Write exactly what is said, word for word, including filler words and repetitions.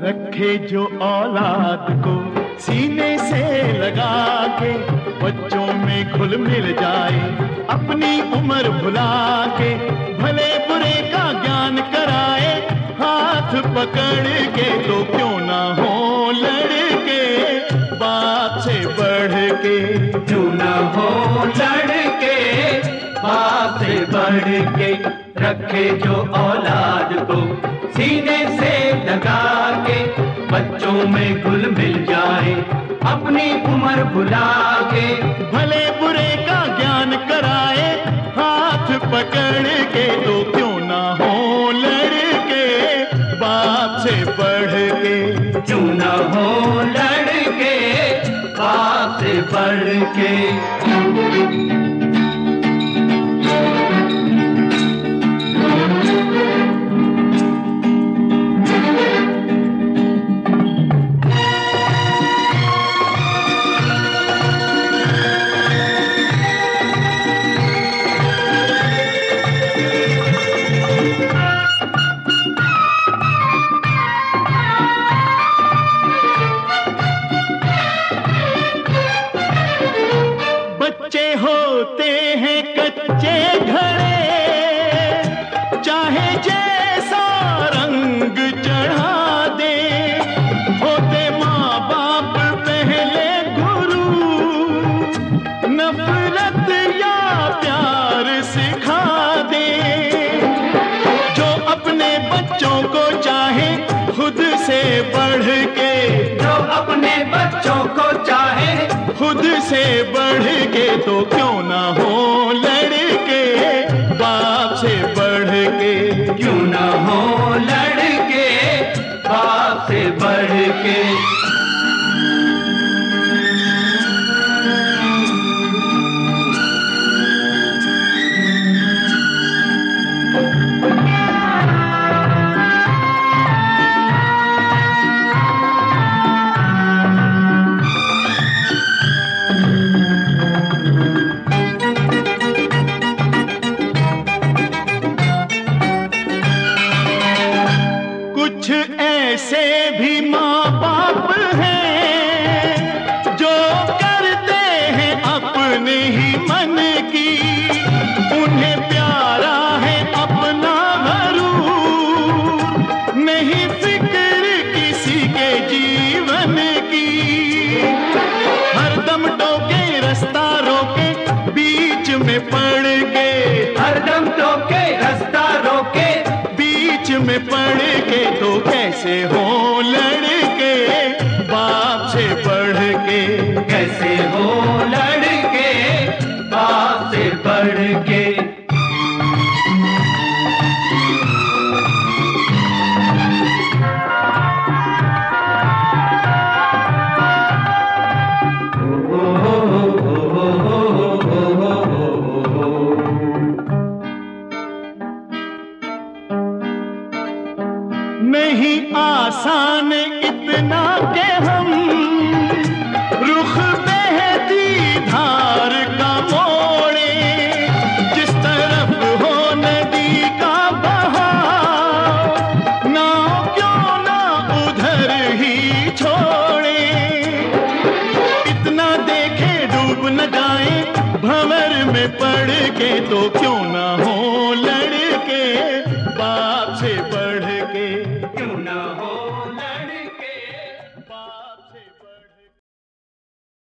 रखे जो औलाद को सीने से लगा के, बच्चों में घुल मिल जाए अपनी उम्र भुला के, भले बुरे का ज्ञान कराए हाथ पकड़ के, तो क्यों ना हो लड़के बाप से बढ़ के, क्यों ना हो लड़के बाप से बढ़ के। रखे जो औलाद को सीने से लगा के, बच्चों में घुल मिल जाए अपनी उम्र भुला के, भले बुरे का ज्ञान कराए हाथ पकड़ के, तो क्यों ना हो लड़के बाप से बढ़ के, क्यों ना हो लड़के बाप से बढ़ के। बच्चे होते हैं कच्चे घड़े, चाहे जैसा रंग चढ़ा दे, होते माँ बाप पहले गुरु, नफरत या प्यार सिखा दे, जो अपने बच्चों को चाहे खुद से बढ़ के, जो अपने बच्चों को चाहे खुद से बढ़ के, तो क्यों ना हो लड़के बाप से बढ़ के, क्यों ना हो लड़के बाप से बढ़ के। कुछ ऐसे भी माँ बाप हैं जो करते हैं अपने ही मन की, उन्हें प्यारा है अपना घरूर, नहीं फिक्र किसी के जीवन की, हरदम टोके रास्ता रोके बीच में पड़ के, हरदम टोके रास्ता रोके बीच में पड़ के, तो कैसे हो लड़के बाप से बढ़ के, कैसे हो लड़के बाप से बढ़ के। नहीं आसान इतना के हम रुख बहती धार का मोड़े, जिस तरफ हो नदी का बहाव, नाव क्यों ना उधर ही छोड़े, इतना देखे डूब न जाए भंवर में पड़ के, तो क्यों ना हो लड़के बाप से बढ़